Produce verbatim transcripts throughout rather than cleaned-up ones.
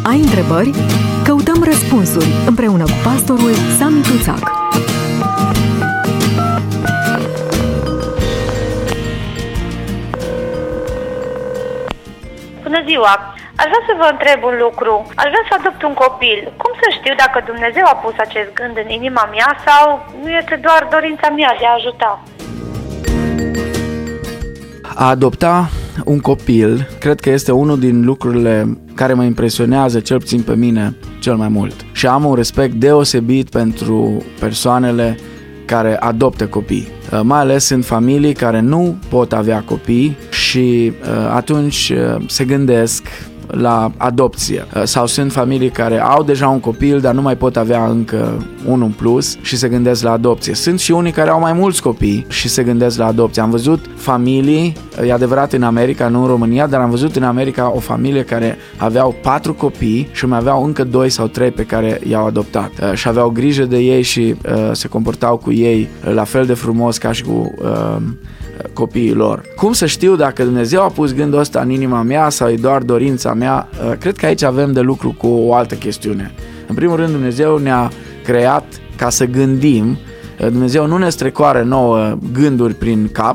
Ai întrebări? Căutăm răspunsuri împreună cu pastorul Sami Tuțac. Bună ziua! Aș vrea să vă întreb un lucru. Aș vrea să adopt un copil. Cum să știu dacă Dumnezeu a pus acest gând în inima mea sau nu este doar dorința mea de a ajuta? A adopta un copil, cred că este unul din lucrurile care mă impresionează, cel puțin pe mine, cel mai mult. Și am un respect deosebit pentru persoanele care adoptă copii. Mai ales în familii care nu pot avea copii și atunci se gândesc la adopție. Sau sunt familii care au deja un copil, dar nu mai pot avea încă unul în plus și se gândesc la adopție. Sunt și unii care au mai mulți copii și se gândesc la adopție. Am văzut familii, e adevărat în America, nu în România, dar am văzut în America o familie care aveau patru copii și mai aveau încă doi sau trei pe care i-au adoptat. Și aveau grijă de ei și uh, se comportau cu ei la fel de frumos ca și cu uh, copiii lor. Cum să știu dacă Dumnezeu a pus gândul ăsta în inima mea sau e doar dorința mea? Cred că aici avem de lucru cu o altă chestiune. În primul rând, Dumnezeu ne-a creat ca să gândim. Dumnezeu nu ne strecoară nouă gânduri prin cap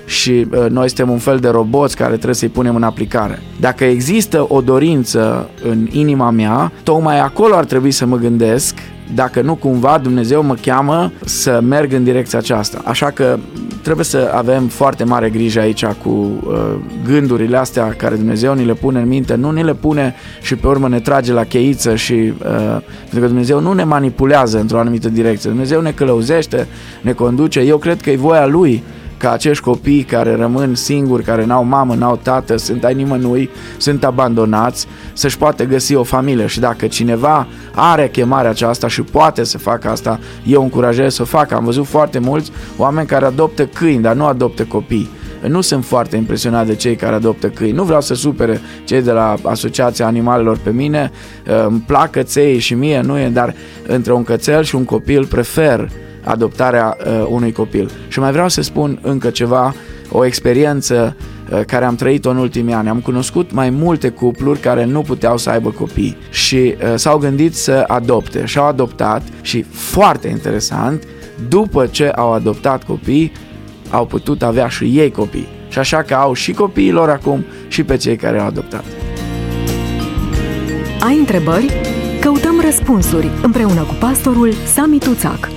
și noi suntem un fel de roboți care trebuie să-i punem în aplicare. Dacă există o dorință în inima mea, tocmai acolo ar trebui să mă gândesc dacă nu cumva Dumnezeu mă cheamă să merg în direcția aceasta. Așa că trebuie să avem foarte mare grijă aici cu uh, gândurile astea care Dumnezeu ni le pune în minte, nu ni le pune și pe urmă ne trage la cheiță și uh, pentru că Dumnezeu nu ne manipulează într-o anumită direcție. Dumnezeu ne călăuzește, ne conduce. Eu cred că e voia Lui ca acești copii care rămân singuri, care n-au mamă, n-au tată, sunt ai nimănui, sunt abandonați, să-și poată găsi o familie. Și dacă cineva are chemarea aceasta și poate să facă asta, eu încurajez să o facă. Am văzut foarte mulți oameni care adoptă câini, dar nu adoptă copii. Nu sunt foarte impresionat de cei care adoptă câini. Nu vreau să supere cei de la Asociația Animalelor pe mine. Îmi plac căței și mie, nu e, dar între un cățel și un copil prefer adoptarea uh, unui copil. Și mai vreau să spun încă ceva, o experiență uh, care am trăit-o în ultimii ani. Am cunoscut mai multe cupluri care nu puteau să aibă copii și uh, s-au gândit să adopte și au adoptat și, foarte interesant, după ce au adoptat copii, au putut avea și ei copii. Și așa că au și copiii lor acum și pe cei care au adoptat. Ai întrebări? Căutăm răspunsuri împreună cu pastorul Sami Tuțac.